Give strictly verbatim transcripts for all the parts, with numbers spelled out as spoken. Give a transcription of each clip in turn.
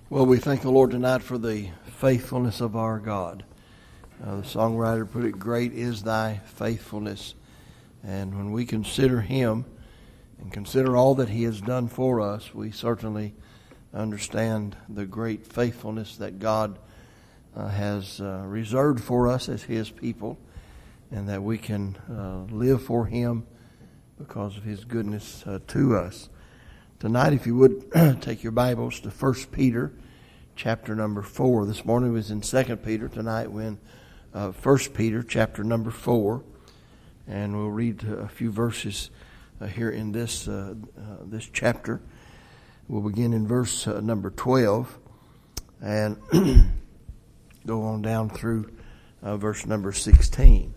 Well, we thank the Lord tonight for the faithfulness of our God. Uh, the songwriter put it, "Great is thy faithfulness." And when we consider him and consider all that he has done for us, we certainly understand the great faithfulness that God uh, has uh, reserved for us as his people, and that we can uh, live for him because of his goodness uh, to us. Tonight, if you would, take your Bibles to First Peter, chapter number four. This morning was in Second Peter. Tonight we're in uh, First Peter, chapter number four. And we'll read a few verses uh, here in this uh, uh, this chapter. We'll begin in verse uh, number twelve and go on down through uh, verse number sixteen.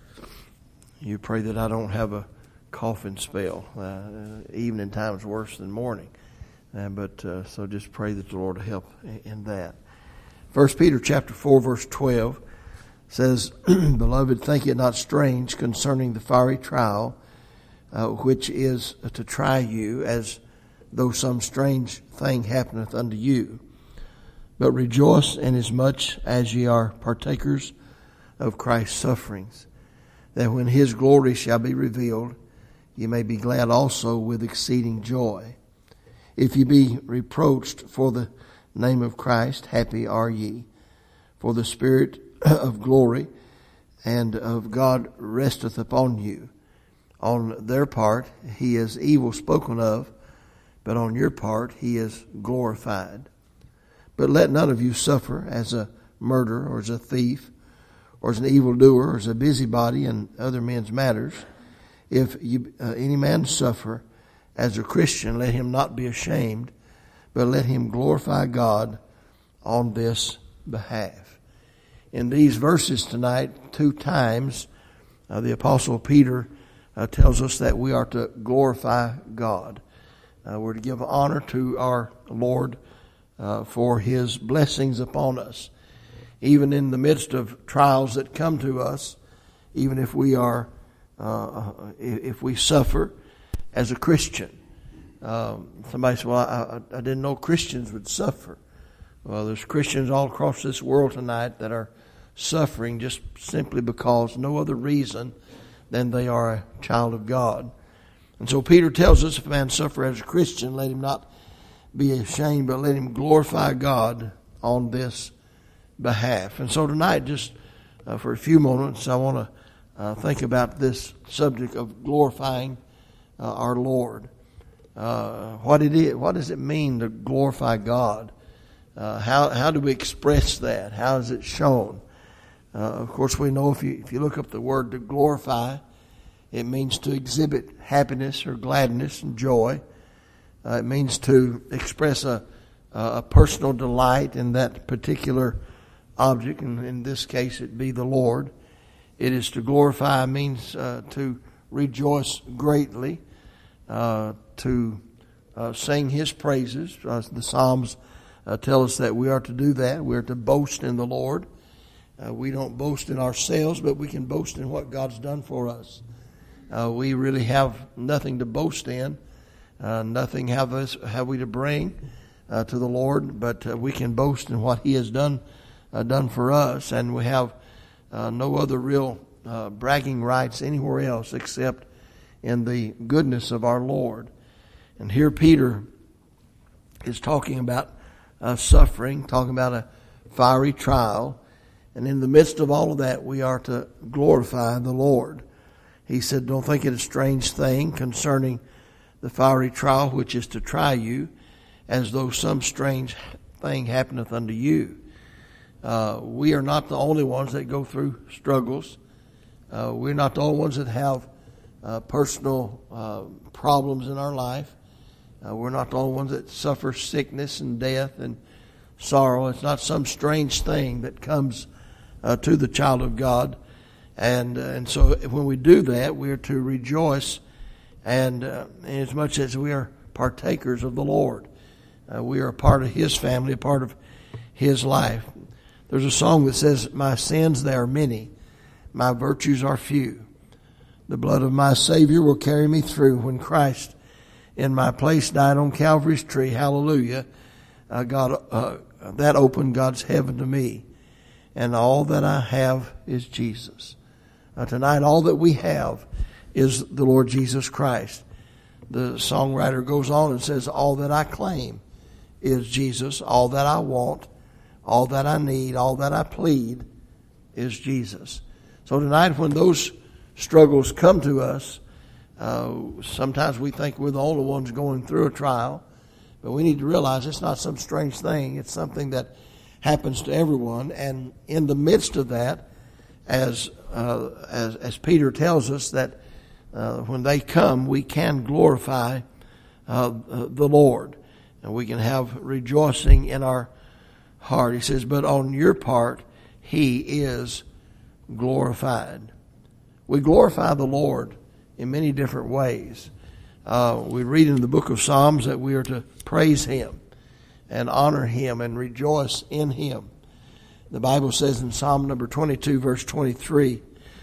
You pray that I don't have a coughing spell. Uh, evening time is worse than morning. Uh, but uh, so just pray that the Lord will help in that. First Peter chapter four, verse twelve says, "Beloved, think it not strange concerning the fiery trial, uh, which is to try you, as though some strange thing happeneth unto you. But rejoice inasmuch as ye are partakers of Christ's sufferings, that when his glory shall be revealed, ye may be glad also with exceeding joy. If ye be reproached for the name of Christ, happy are ye. For the Spirit of glory and of God resteth upon you. On their part he is evil spoken of, but on your part he is glorified. But let none of you suffer as a murderer, or as a thief, or as an evildoer, or as a busybody in other men's matters. If you, uh, any man suffer as a Christian, let him not be ashamed, but let him glorify God on this behalf." In these verses tonight, two times, uh, the Apostle Peter uh, tells us that we are to glorify God. Uh, we're to give honor to our Lord uh, for his blessings upon us. Even in the midst of trials that come to us, even if we are, uh, if we suffer as a Christian. Um, somebody said, "Well, I, I didn't know Christians would suffer." Well, there's Christians all across this world tonight that are suffering just simply because, no other reason than they are a child of God. And so Peter tells us, if a man suffer as a Christian, let him not be ashamed, but let him glorify God on this behalf. And so tonight, just uh, for a few moments, I want to uh, think about this subject of glorifying Uh, our Lord. Uh, what it is, what does it mean to glorify God? Uh, how how do we express that? How is it shown? Uh, of course, we know if you if you look up the word to glorify, it means to exhibit happiness or gladness and joy. Uh, it means to express a a personal delight in that particular object, and in this case, it be the Lord. It is to glorify means uh, to rejoice greatly, uh, to uh, sing his praises. Uh, the Psalms uh, tell us that we are to do that. We are to boast in the Lord. Uh, we don't boast in ourselves, but we can boast in what God's done for us. Uh, we really have nothing to boast in. Uh, nothing have us have we to bring uh, to the Lord, but uh, we can boast in what he has done uh, done for us, and we have uh, no other real Uh, bragging rights anywhere else except in the goodness of our Lord. And here Peter is talking about uh, suffering, talking about a fiery trial. And in the midst of all of that, we are to glorify the Lord. He said, "Don't think it a strange thing concerning the fiery trial which is to try you, as though some strange thing happeneth unto you." Uh, we are not the only ones that go through struggles. Uh, we're not the only ones that have uh, personal uh, problems in our life. Uh, we're not the only ones that suffer sickness and death and sorrow. It's not some strange thing that comes uh, to the child of God. And uh, and so when we do that, we are to rejoice, and uh, as much as we are partakers of the Lord. Uh, we are a part of his family, a part of his life. There's a song that says, "My sins, they are many. My virtues are few. The blood of my Savior will carry me through. When Christ in my place died on Calvary's tree, hallelujah, uh, God uh, that opened God's heaven to me, and all that I have is Jesus. Uh, tonight, all that we have is the Lord Jesus Christ. The songwriter goes on and says, all that I claim is Jesus. All that I want, all that I need, all that I plead is Jesus. So tonight, when those struggles come to us, uh, sometimes we think we're the only ones going through a trial, but we need to realize it's not some strange thing. It's something that happens to everyone, and in the midst of that, as uh, as, as Peter tells us that uh, when they come, we can glorify uh, the Lord, and we can have rejoicing in our heart. He says, but on your part, He is glorified. We glorify the Lord in many different ways. Uh, we read in the book of Psalms that we are to praise Him and honor Him and rejoice in Him. The Bible says in Psalm number twenty-two, verse twenty-three,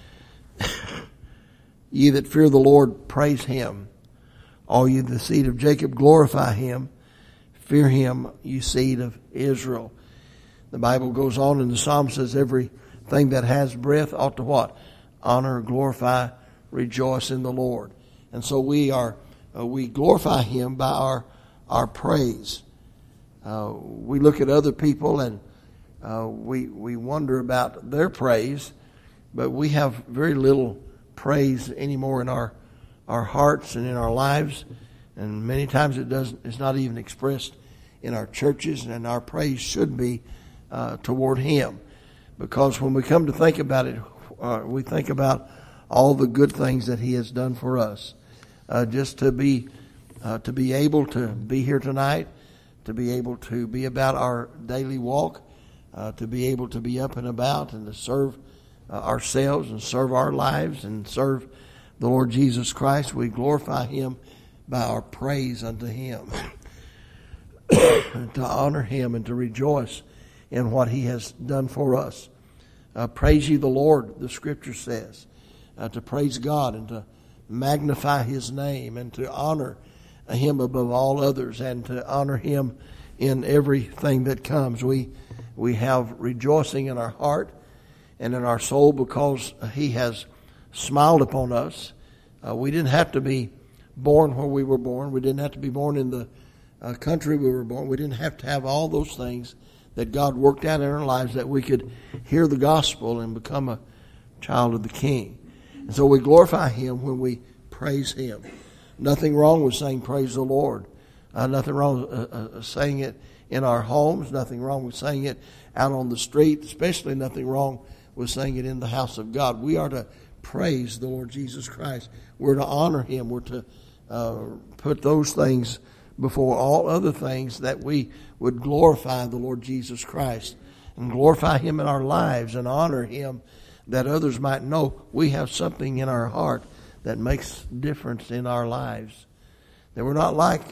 ye that fear the Lord, praise Him. All ye the seed of Jacob, glorify Him. Fear Him, ye seed of Israel. The Bible goes on in the Psalm, says everything that has breath ought to what? Honor, glorify, rejoice in the Lord. And so we are, uh, we glorify Him by our, our praise. Uh, we look at other people and uh, we, we wonder about their praise, but we have very little praise anymore in our, our hearts and in our lives. And many times it doesn't, it's not even expressed in our churches, and our praise should be uh, toward Him. Because when we come to think about it, uh, we think about all the good things that He has done for us. Uh, just to be uh, to be able to be here tonight, to be able to be about our daily walk, uh, to be able to be up and about and to serve uh, ourselves and serve our lives and serve the Lord Jesus Christ. We glorify Him by our praise unto Him, to honor Him and to rejoice in what He has done for us. Uh, praise ye the Lord, the Scripture says, uh, to praise God and to magnify His name and to honor Him above all others and to honor Him in everything that comes. We we have rejoicing in our heart and in our soul because He has smiled upon us. Uh, we didn't have to be born where we were born. We didn't have to be born in the uh, country we were born. We didn't have to have all those things that God worked out in our lives that we could hear the gospel and become a child of the King. And so we glorify Him when we praise Him. Nothing wrong with saying praise the Lord. Uh, nothing wrong with uh, uh, saying it in our homes. Nothing wrong with saying it out on the street. Especially nothing wrong with saying it in the house of God. We are to praise the Lord Jesus Christ. We're to honor Him. We're to uh, put those things before all other things, that we would glorify the Lord Jesus Christ and glorify Him in our lives and honor Him, that others might know we have something in our heart that makes difference in our lives. That we're not like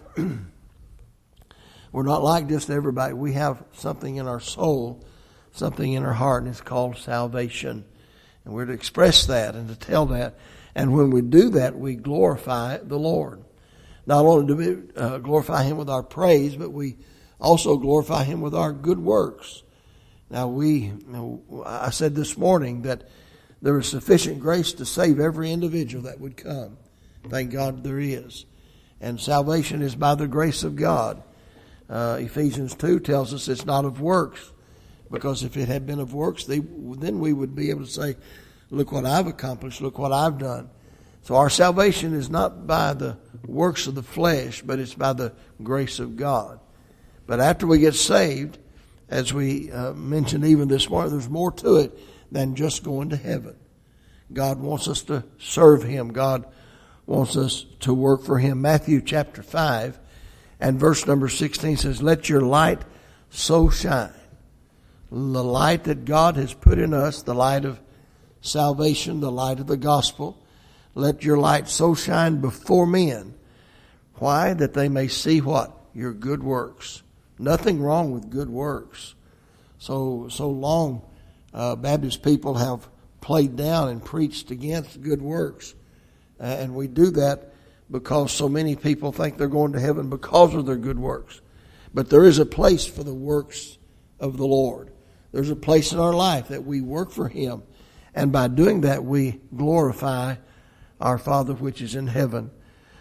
we're not like just everybody. We have something in our soul, something in our heart, and it's called salvation. And we're to express that and to tell that. And when we do that, we glorify the Lord. Not only do we uh, glorify Him with our praise, but we also glorify Him with our good works. Now we, I said this morning that there is sufficient grace to save every individual that would come. Thank God there is. And salvation is by the grace of God. Uh, Ephesians two tells us it's not of works. Because if it had been of works, they, then we would be able to say, look what I've accomplished, look what I've done. So our salvation is not by the works of the flesh, but it's by the grace of God. But after we get saved, as we uh, mentioned even this morning, there's more to it than just going to heaven. God wants us to serve Him. God wants us to work for Him. Matthew chapter five and verse number sixteen says, let your light so shine. The light that God has put in us, the light of salvation, the light of the gospel. Let your light so shine before men. Why? That they may see what? Your good works. Nothing wrong with good works. So, so long uh, Baptist people have played down and preached against good works. Uh, and we do that because so many people think they're going to heaven because of their good works. But there is a place for the works of the Lord. There's a place in our life that we work for Him. And by doing that, we glorify our Father which is in heaven.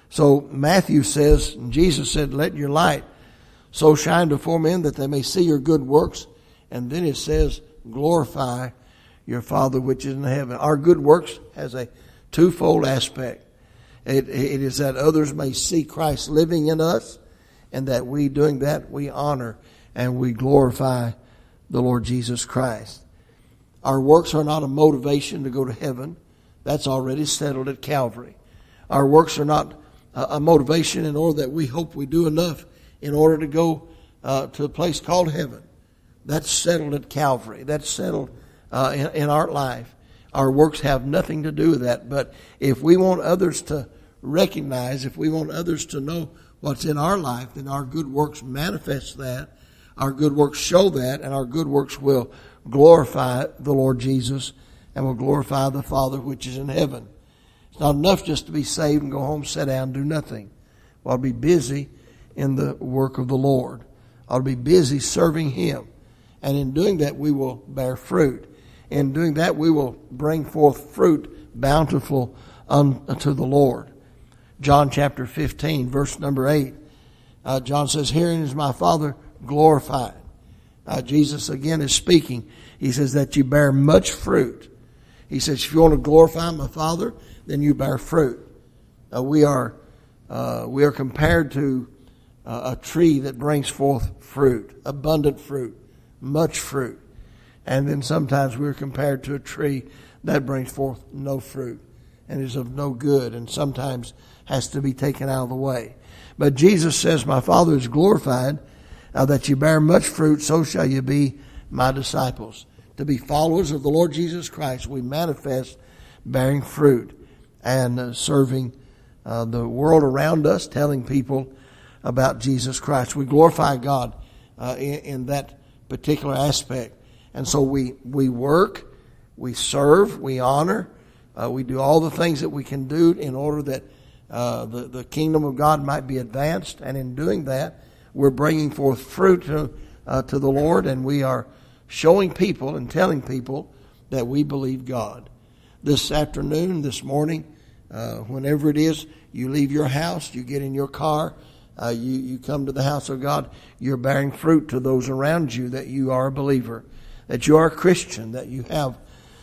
So Matthew says, Jesus said, let your light so shine before men that they may see your good works. And then it says, glorify your Father which is in heaven. Our good works has a twofold aspect. It, it is that others may see Christ living in us, and that we, doing that, we honor and we glorify the Lord Jesus Christ. Our works are not a motivation to go to heaven. That's already settled at Calvary. Our works are not a motivation in order that we hope we do enough in order to go uh, to a place called heaven. That's settled at Calvary. That's settled uh, in, in our life. Our works have nothing to do with that. But if we want others to recognize, if we want others to know what's in our life, then our good works manifest that. Our good works show that, and our good works will glorify the Lord Jesus and will glorify the Father which is in heaven. It's not enough just to be saved and go home, sit down, do nothing. We ought to be busy in the work of the Lord. We ought to be busy serving Him. And in doing that, we will bear fruit. In doing that, we will bring forth fruit bountiful unto the Lord. John chapter fifteen, verse number eight. Uh, John says, herein is my Father glorified. Uh, Jesus again is speaking. He says that you bear much fruit. He says, if you want to glorify my Father, then you bear fruit. Uh, we are uh, we are compared to uh, a tree that brings forth fruit, abundant fruit, much fruit. And then sometimes we're compared to a tree that brings forth no fruit and is of no good, and sometimes has to be taken out of the way. But Jesus says, my Father is glorified, uh, that you bear much fruit, so shall you be my disciples. To be followers of the Lord Jesus Christ, we manifest bearing fruit and uh, serving uh, the world around us, telling people about Jesus Christ. We glorify God uh, in, in that particular aspect. And so we, we work, we serve, we honor, uh, we do all the things that we can do in order that uh, the, the kingdom of God might be advanced. And in doing that, we're bringing forth fruit to, uh, to the Lord, and we are showing people and telling people that we believe God. This afternoon, this morning, uh, whenever it is, you leave your house, you get in your car, uh, you, you come to the house of God, you're bearing fruit to those around you that you are a believer, that you are a Christian, that you have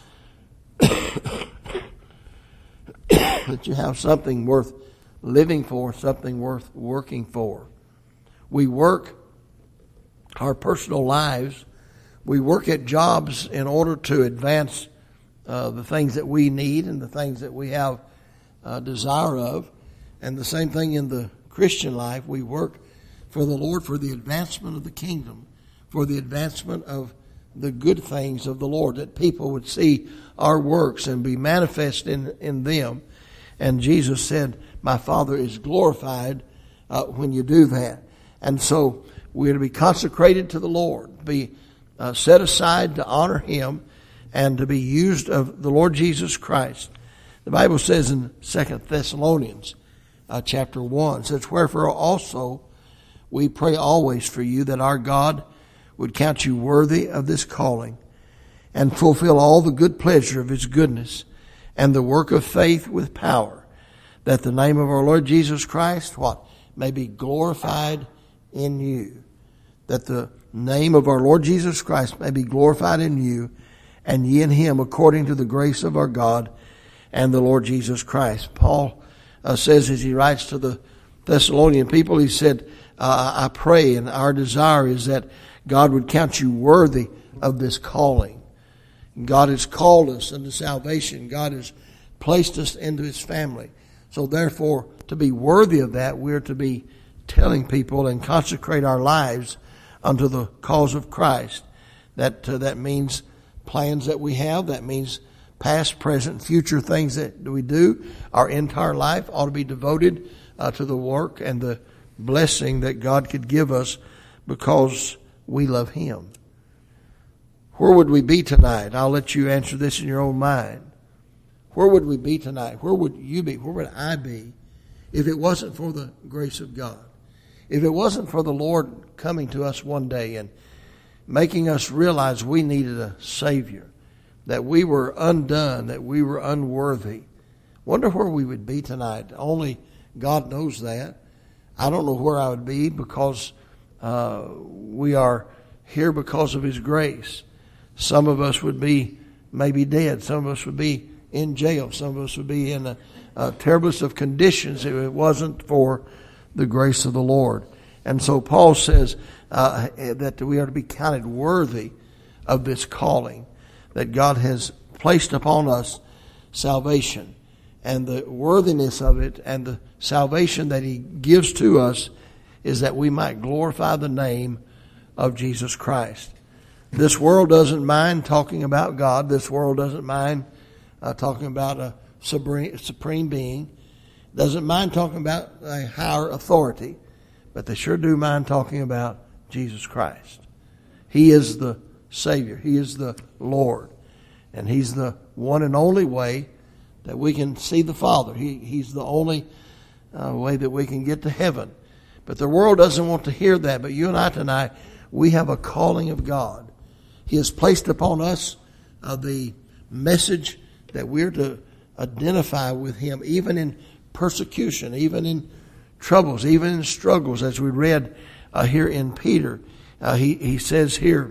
that you have something worth living for, something worth working for. We work our personal lives. We work at jobs in order to advance uh, the things that we need and the things that we have uh, desire of. And the same thing in the Christian life. We work for the Lord for the advancement of the kingdom, for the advancement of the good things of the Lord, that people would see our works and be manifest in, in them. And Jesus said, my Father is glorified uh, when you do that. And so we're to be consecrated to the Lord, be uh, set aside to honor Him and to be used of the Lord Jesus Christ. The Bible says in Second Thessalonians uh, chapter one, it says, wherefore also we pray always for you that our God would count you worthy of this calling and fulfill all the good pleasure of His goodness and the work of faith with power, that the name of our Lord Jesus Christ, what, may be glorified in you. That the name of our Lord Jesus Christ may be glorified in you, and ye in Him, according to the grace of our God and the Lord Jesus Christ. Paul uh, says as he writes to the Thessalonian people, he said, uh, I pray, and our desire is that God would count you worthy of this calling. God has called us into salvation. God has placed us into His family. So therefore, to be worthy of that, we're to be telling people and consecrate our lives unto the cause of Christ. That uh, that means plans that we have. That means past, present, future things that we do. Our entire life ought to be devoted uh, to the work and the blessing that God could give us because we love Him. Where would we be tonight? I'll let you answer this in your own mind. Where would we be tonight? Where would you be? Where would I be if it wasn't for the grace of God? If it wasn't for the Lord coming to us one day and making us realize we needed a Savior, that we were undone, that we were unworthy, wonder where we would be tonight. Only God knows that. I don't know where I would be, because uh, we are here because of His grace. Some of us would be maybe dead. Some of us would be in jail. Some of us would be in a, a terriblest of conditions if it wasn't for the grace of the Lord. And so Paul says uh, that we are to be counted worthy of this calling, that God has placed upon us salvation, and the worthiness of it and the salvation that He gives to us is that we might glorify the name of Jesus Christ. This world doesn't mind talking about God. This world doesn't mind uh, talking about a supreme, supreme being. Doesn't mind talking about a higher authority, but they sure do mind talking about Jesus Christ. He is the Savior. He is the Lord. And He's the one and only way that we can see the Father. He, he's the only uh, way that we can get to heaven. But the world doesn't want to hear that. But you and I tonight, we have a calling of God. He has placed upon us uh, the message that we're to identify with Him, even in persecution, even in troubles, even in struggles, as we read uh, here in Peter. Uh, he, he says here,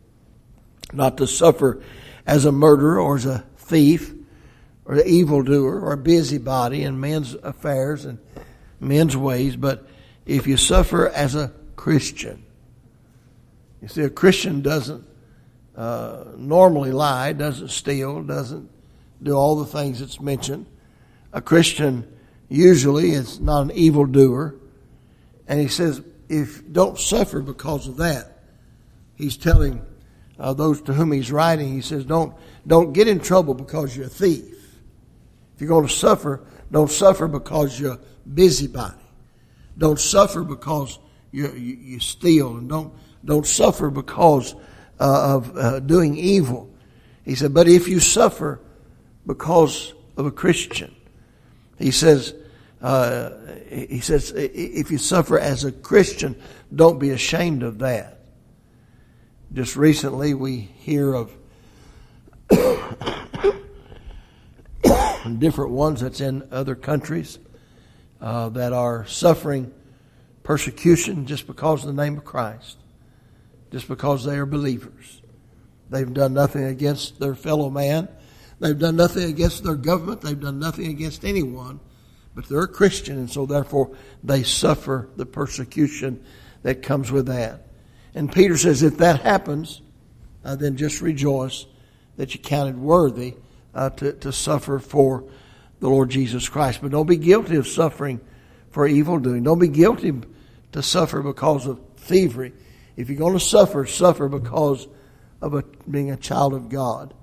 not to suffer as a murderer or as a thief or an evildoer or a busybody in men's affairs and men's ways, but if you suffer as a Christian. You see, a Christian doesn't uh, normally lie, doesn't steal, doesn't do all the things that's mentioned. A Christian usually is not an evildoer. And he says, if don't suffer because of that. He's telling uh, those to whom he's writing, he says, don't don't get in trouble because you're a thief. If you're going to suffer, don't suffer because you're a busybody. Don't suffer because you you, you steal, and don't don't suffer because uh, of uh, doing evil. He said, but if you suffer because of a Christian, he says, uh, he says, if you suffer as a Christian, don't be ashamed of that. Just recently, we hear of different ones that's in other countries uh, that are suffering persecution just because of the name of Christ, just because they are believers. They've done nothing against their fellow man. They've done nothing against their government. They've done nothing against anyone. But they're a Christian, and so therefore they suffer the persecution that comes with that. And Peter says, if that happens, uh, then just rejoice that you counted worthy uh, to, to suffer for the Lord Jesus Christ. But don't be guilty of suffering for evil doing. Don't be guilty to suffer because of thievery. If you're going to suffer, suffer because of a, being a child of God.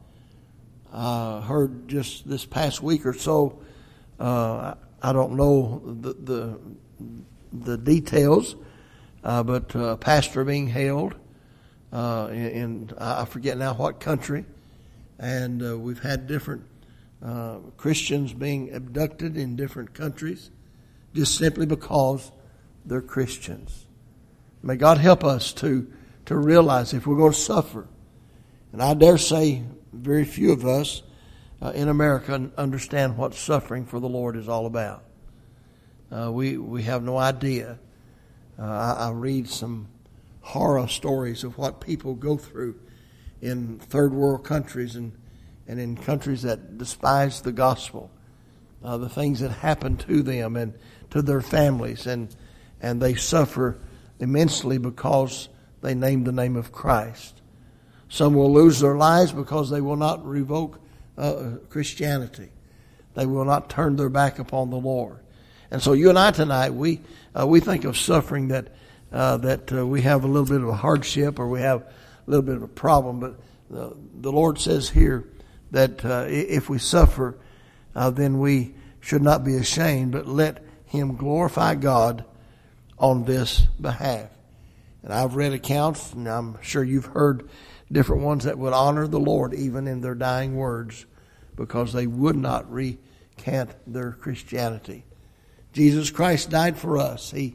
I uh, heard just this past week or so, uh, I don't know the the, the details, uh, but a pastor being held uh, in, in, I forget now what country, and uh, we've had different uh, Christians being abducted in different countries just simply because they're Christians. May God help us to, to realize if we're going to suffer, and I dare say very few of us uh, in America understand what suffering for the Lord is all about. Uh, we we have no idea. Uh, I, I read some horror stories of what people go through in third world countries and, and in countries that despise the gospel. Uh, the things that happen to them and to their families, and and they suffer immensely because they name the name of Christ. Some will lose their lives because they will not revoke uh, Christianity. They will not turn their back upon the Lord. And so you and I tonight, we uh, we think of suffering that uh, that uh, we have a little bit of a hardship or we have a little bit of a problem. But uh, the Lord says here that uh, if we suffer, uh, then we should not be ashamed, but let Him glorify God on this behalf. And I've read accounts, and I'm sure you've heard different ones that would honor the Lord even in their dying words because they would not recant their Christianity. Jesus Christ died for us. He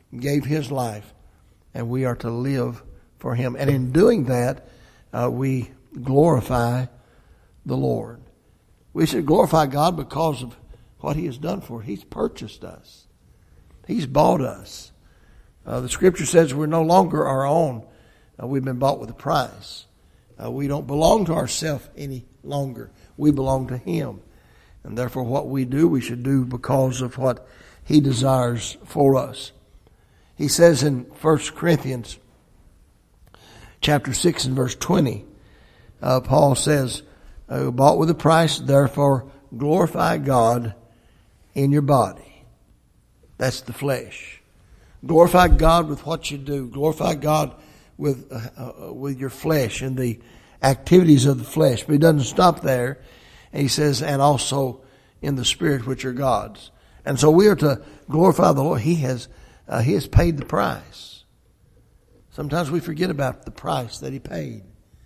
gave his life, and we are to live for him. And in doing that, uh, we glorify the Lord. We should glorify God because of what he has done for us. He's purchased us. He's bought us. Uh, the scripture says we're no longer our own. Uh, we've been bought with a price. Uh, we don't belong to ourselves any longer. We belong to him. And therefore what we do, we should do because of what he desires for us. He says in First Corinthians chapter six and verse twenty, uh, Paul says, uh, bought with a price, therefore glorify God in your body. That's the flesh. Glorify God with what you do. Glorify God with uh, uh, with your flesh and the activities of the flesh. But he doesn't stop there. And he says, and also in the spirit, which are God's. And so we are to glorify the Lord. He has uh, he has paid the price. Sometimes we forget about the price that he paid.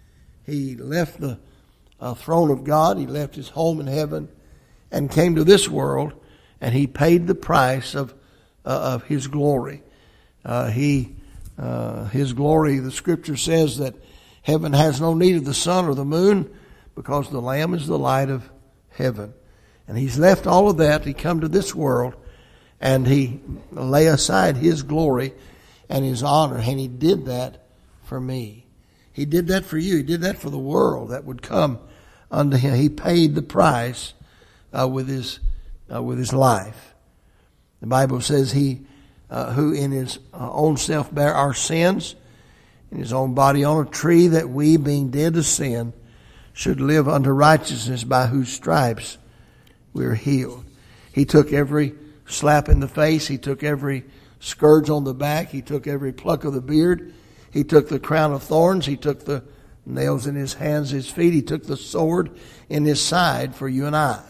He left the uh, throne of God. He left his home in heaven and came to this world, and he paid the price of uh, of his glory. Uh, he uh, his glory. The scripture says that heaven has no need of the sun or the moon, because the Lamb is the light of heaven. And he's left all of that. He come to this world, and he lay aside his glory and his honor. And he did that for me. He did that for you. He did that for the world that would come unto him. He paid the price uh, with his uh, with his life. The Bible says he uh, who in his uh, own self bare our sins in his own body on a tree, that we, being dead to sin, should live unto righteousness, by whose stripes we are healed. He took every slap in the face. He took every scourge on the back. He took every pluck of the beard. He took the crown of thorns. He took the nails in his hands, his feet. He took the sword in his side for you and I.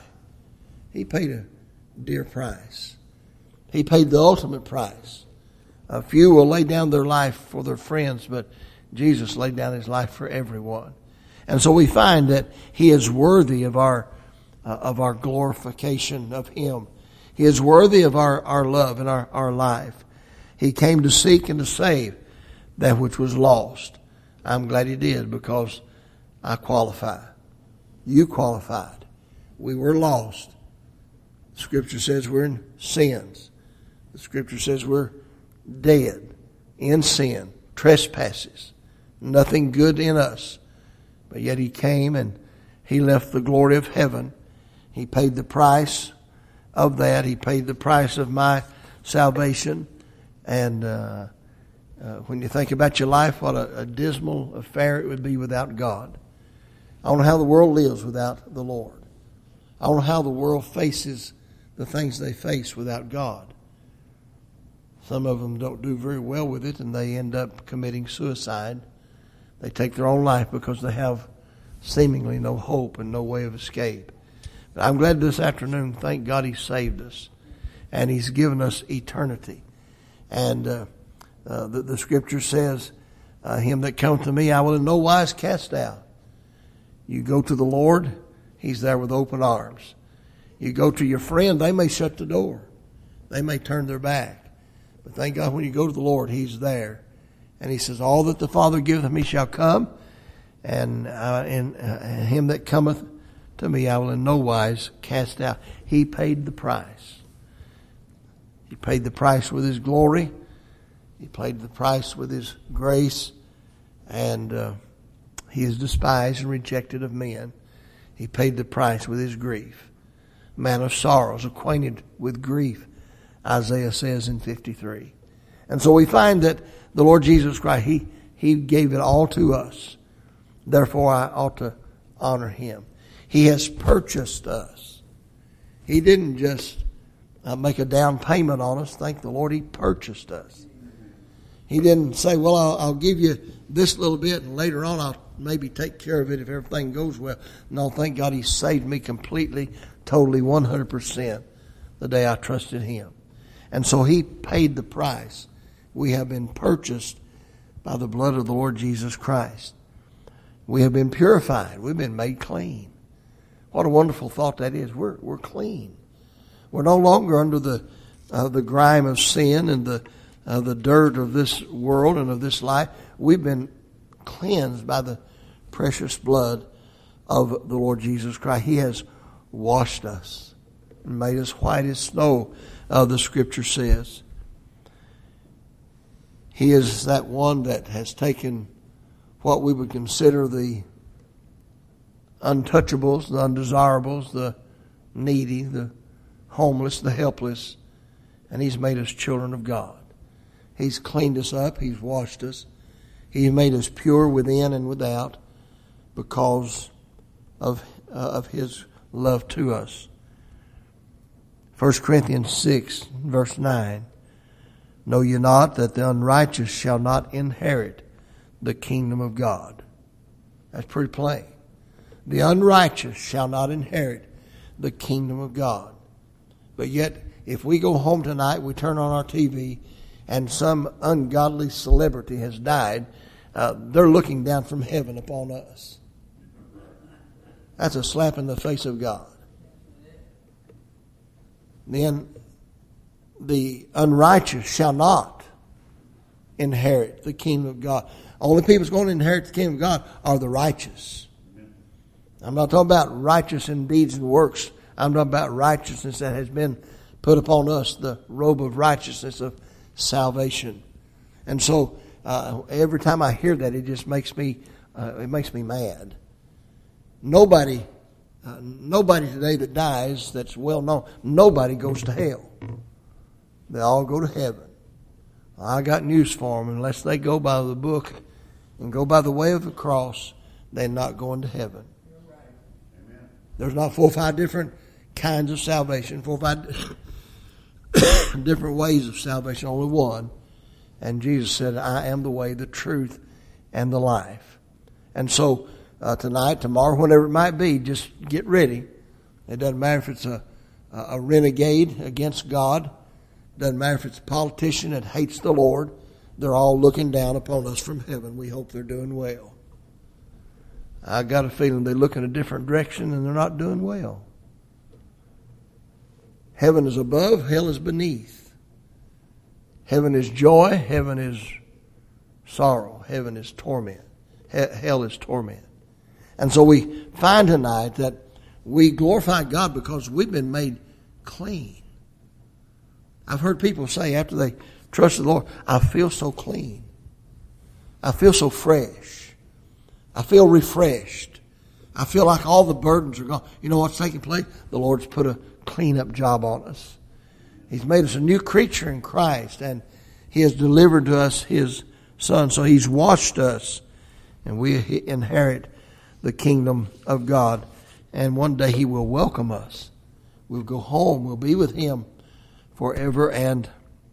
He paid a dear price. He paid the ultimate price. A few will lay down their life for their friends, but Jesus laid down his life for everyone. And so we find that he is worthy of our uh, of our glorification of him. He is worthy of our, our love and our, our life. He came to seek and to save that which was lost. I'm glad he did, because I qualify. You qualified. We were lost. The scripture says we're in sins. The scripture says we're dead in sin, trespasses, nothing good in us. But yet he came and he left the glory of heaven. He paid the price of that. He paid the price of my salvation. And uh, uh, when you think about your life, what a, a dismal affair it would be without God. I don't know how the world lives without the Lord. I don't know how the world faces the things they face without God. Some of them don't do very well with it, and they end up committing suicide. They take their own life because they have seemingly no hope and no way of escape. But I'm glad this afternoon, thank God he saved us. And he's given us eternity. And uh, uh, the, the scripture says, uh, him that cometh to me, I will in no wise cast out. You go to the Lord, he's there with open arms. You go to your friend, they may shut the door. They may turn their back. But thank God when you go to the Lord, he's there. And he says, all that the Father giveth me shall come, and, uh, and uh, him that cometh to me I will in no wise cast out. He paid the price. He paid the price with his glory. He paid the price with his grace. And uh, he is despised and rejected of men. He paid the price with his grief. Man of sorrows, acquainted with grief, Isaiah says in fifty-three. And so we find that the Lord Jesus Christ, He, He gave it all to us. Therefore, I ought to honor Him. He has purchased us. He didn't just uh, make a down payment on us. Thank the Lord, He purchased us. He didn't say, well, I'll, I'll give you this little bit, and later on I'll maybe take care of it if everything goes well. No, thank God He saved me completely, totally, one hundred percent the day I trusted Him. And so He paid the price. We have been purchased by the blood of the Lord Jesus Christ. We have been purified. We've been made clean. What a wonderful thought that is. We're we're clean. We're no longer under the uh, the grime of sin and the uh, the dirt of this world and of this life. We've been cleansed by the precious blood of the Lord Jesus Christ. He has washed us and made us white as snow, uh, the Scripture says. He is that one that has taken what we would consider the untouchables, the undesirables, the needy, the homeless, the helpless, and He's made us children of God. He's cleaned us up. He's washed us. He's made us pure within and without because of, uh, of His love to us. First Corinthians six, verse nine. Know ye not that the unrighteous shall not inherit the kingdom of God? That's pretty plain. The unrighteous shall not inherit the kingdom of God. But yet, if we go home tonight, we turn on our T V, and some ungodly celebrity has died, uh, they're looking down from heaven upon us. That's a slap in the face of God. Then the unrighteous shall not inherit the kingdom of God. Only people that's going to inherit the kingdom of God are the righteous. I'm not talking about righteous in deeds and works. I'm talking about righteousness that has been put upon us, the robe of righteousness of salvation. And so uh, every time I hear that, it just makes me uh, it makes me mad. Nobody, uh, nobody today that dies that's well known, nobody goes to hell. They all go to heaven. I got news for them. Unless they go by the book and go by the way of the cross, they're not going to heaven. Amen. There's not four or five different kinds of salvation, four or five different ways of salvation, only one. And Jesus said, I am the way, the truth, and the life. And so uh, tonight, tomorrow, whenever it might be, just get ready. It doesn't matter if it's a, a renegade against God. Doesn't matter if it's a politician that hates the Lord. They're all looking down upon us from heaven. We hope they're doing well. I got a feeling they look in a different direction and they're not doing well. Heaven is above, hell is beneath. Heaven is joy, heaven is sorrow, heaven is torment. Hell is torment. And so we find tonight that we glorify God because we've been made clean. I've heard people say after they trusted the Lord, I feel so clean. I feel so fresh. I feel refreshed. I feel like all the burdens are gone. You know what's taking place? The Lord's put a clean-up job on us. He's made us a new creature in Christ, and He has delivered to us His Son. So He's washed us, and we inherit the kingdom of God. And one day He will welcome us. We'll go home. We'll be with Him forever and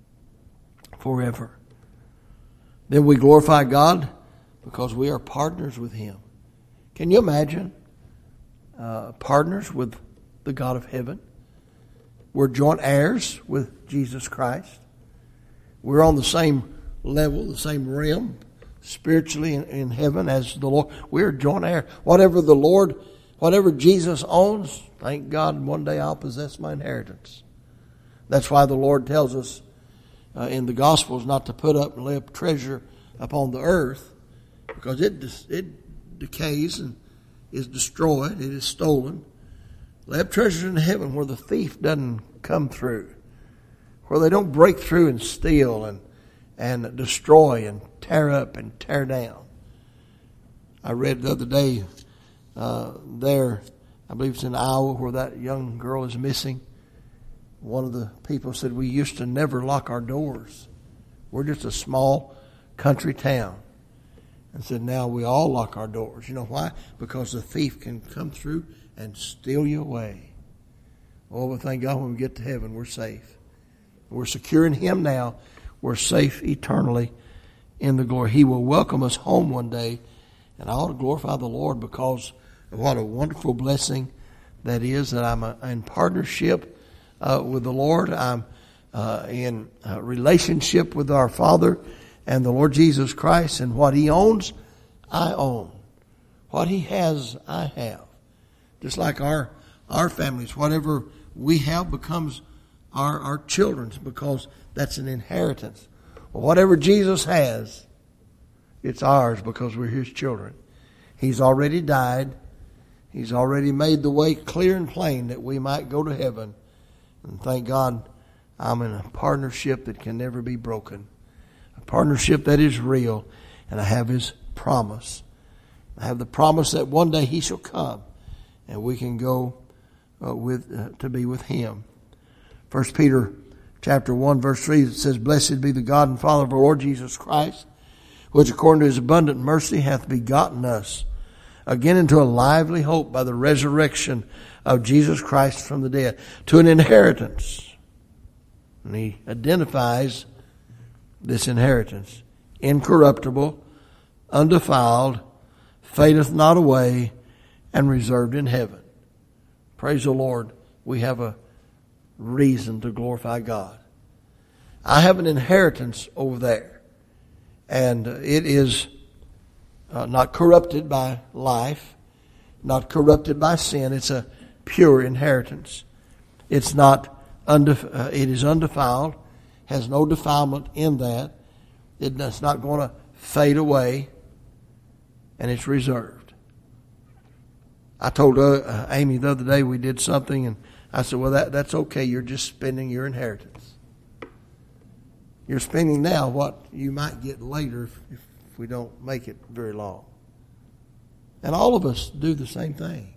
forever. Then we glorify God because we are partners with Him. Can you imagine uh, partners with the God of heaven? We're joint heirs with Jesus Christ. We're on the same level, the same realm, spiritually in, in heaven as the Lord. We're joint heirs. Whatever the Lord, whatever Jesus owns, thank God one day I'll possess my inheritance. That's why the Lord tells us uh, in the Gospels not to put up and lay up treasure upon the earth, because it it decays and is destroyed. It is stolen. Lay up treasures in heaven where the thief doesn't come through, where they don't break through and steal and and destroy and tear up and tear down. I read the other day uh, there, I believe it's in Iowa, where that young girl is missing. One of the people said, we used to never lock our doors. We're just a small country town. And said, now we all lock our doors. You know why? Because the thief can come through and steal you away. Oh, but thank God when we get to heaven, we're safe. We're secure in Him now. We're safe eternally in the glory. He will welcome us home one day. And I ought to glorify the Lord because of what a wonderful blessing that is, that I'm a, in partnership Uh, with the Lord. I'm uh, in a relationship with our Father and the Lord Jesus Christ, and what He owns, I own. What He has, I have. Just like our our families, whatever we have becomes our, our children's, because that's an inheritance. But whatever Jesus has, it's ours because we're His children. He's already died. He's already made the way clear and plain that we might go to heaven. And thank God I'm in a partnership that can never be broken. A partnership that is real. And I have His promise. I have the promise that one day He shall come and we can go uh, with uh, to be with Him. First Peter chapter one verse three, it says, Blessed be the God and Father of our Lord Jesus Christ, which according to His abundant mercy hath begotten us again into a lively hope by the resurrection of Jesus Christ from the dead, to an inheritance. And he identifies this inheritance. Incorruptible, undefiled, fadeth not away, and reserved in heaven. Praise the Lord. We have a reason to glorify God. I have an inheritance over there. And it is uh, not corrupted by life, not corrupted by sin. It's a pure inheritance. It's not undef- uh, it is undefiled, has no defilement in that. It's not going to fade away, and it's reserved. I told uh, Amy the other day we did something, and I said, well, that, that's okay. You're just spending your inheritance. You're spending now what you might get later if, if we don't make it very long. And all of us do the same thing.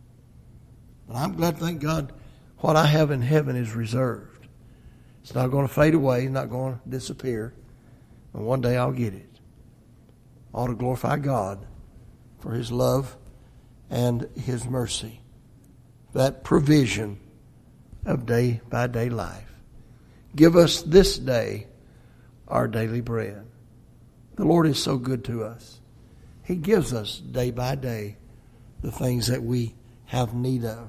But I'm glad, thank God, what I have in heaven is reserved. It's not going to fade away, not going to disappear. And one day I'll get it. I ought to glorify God for His love and His mercy. That provision of day by day life. Give us this day our daily bread. The Lord is so good to us. He gives us day by day the things that we have need of.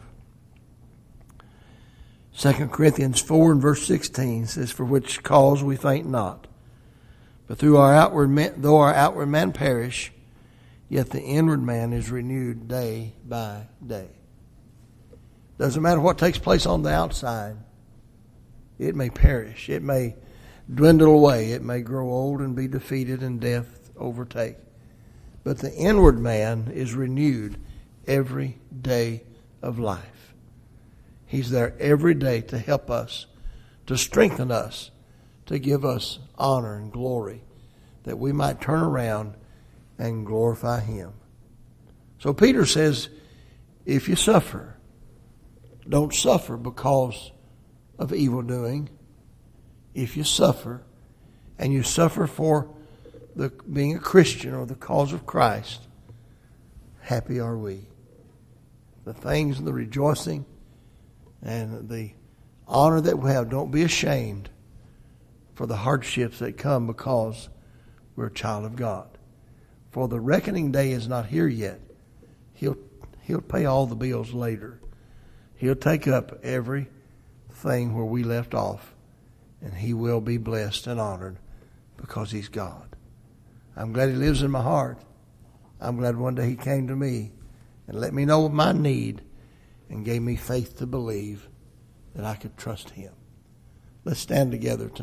Second Corinthians four and verse sixteen says, For which cause we faint not. But through our outward man, though our outward man perish, yet the inward man is renewed day by day. Doesn't matter what takes place on the outside. It may perish. It may dwindle away. It may grow old and be defeated and death overtake. But the inward man is renewed every day of life. He's there every day to help us, to strengthen us, to give us honor and glory, that we might turn around and glorify Him. So Peter says, if you suffer, don't suffer because of evil doing. If you suffer, and you suffer for the being a Christian or the cause of Christ, happy are we. The things and the rejoicing and the honor that we have, don't be ashamed for the hardships that come because we're a child of God. For the reckoning day is not here yet. He'll, he'll pay all the bills later. He'll take up everything where we left off, and He will be blessed and honored because He's God. I'm glad He lives in my heart. I'm glad one day He came to me and let me know of my need and gave me faith to believe that I could trust Him. Let's stand together tonight.